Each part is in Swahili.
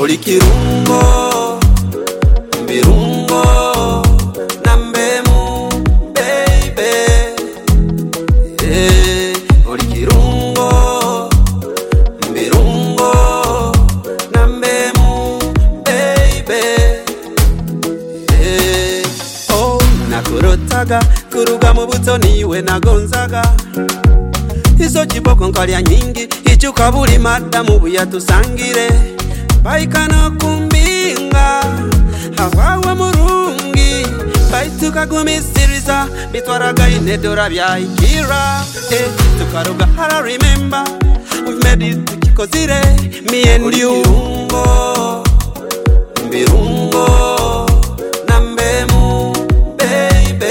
Oli kirungo, birungo, nambemu, baby. Oli kirungo, birungo, nambemu, baby. Oh, nakurotaga, kuruga mu butoni we nagonzaga. Izo jiboko nkalya nyingi, ichuka buli madamu buya tusangire. Baikana kumbinga, hawawa murungi. Baituka gumisiriza, bitwaraga inedora bya ikira. Tukaruga hara remember, we've made it tukikozire. Me and you. Birungo, birungo, nambemu, baby.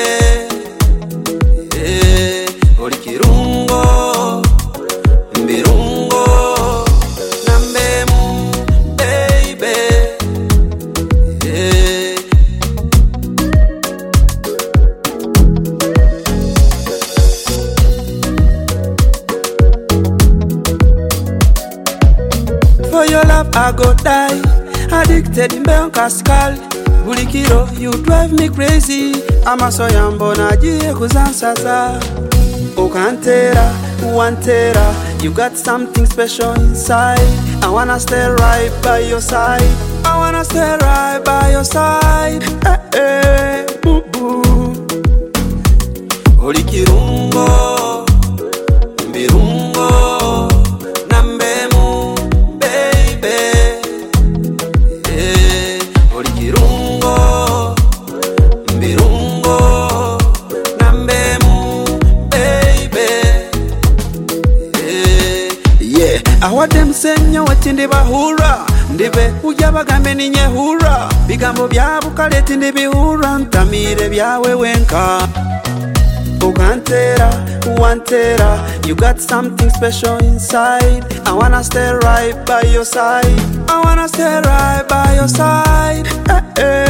Oli kirungo, birungo, nambemu, baby. For your love I go die, addicted in Beon Cascal. Bulikiro, you drive me crazy. Amasoya mbona agiye kuzansaza. Ukantera, uantera, you got something special inside. I wanna stay right by your side. I wanna stay right by your side. Boo boo. Oli kirungo, birungo, nambemu, baby. Oli kirungo, birungo, nambemu, baby. Yeah, I want them senya watinde bahura. Ndibe uja bagambe ninye hura. Bigambo byabu kaleti ndibihura. Ntamire byawe wenka. Ukantera, uantera, you got something special inside. I wanna stay right by your side. I wanna stay right by your side.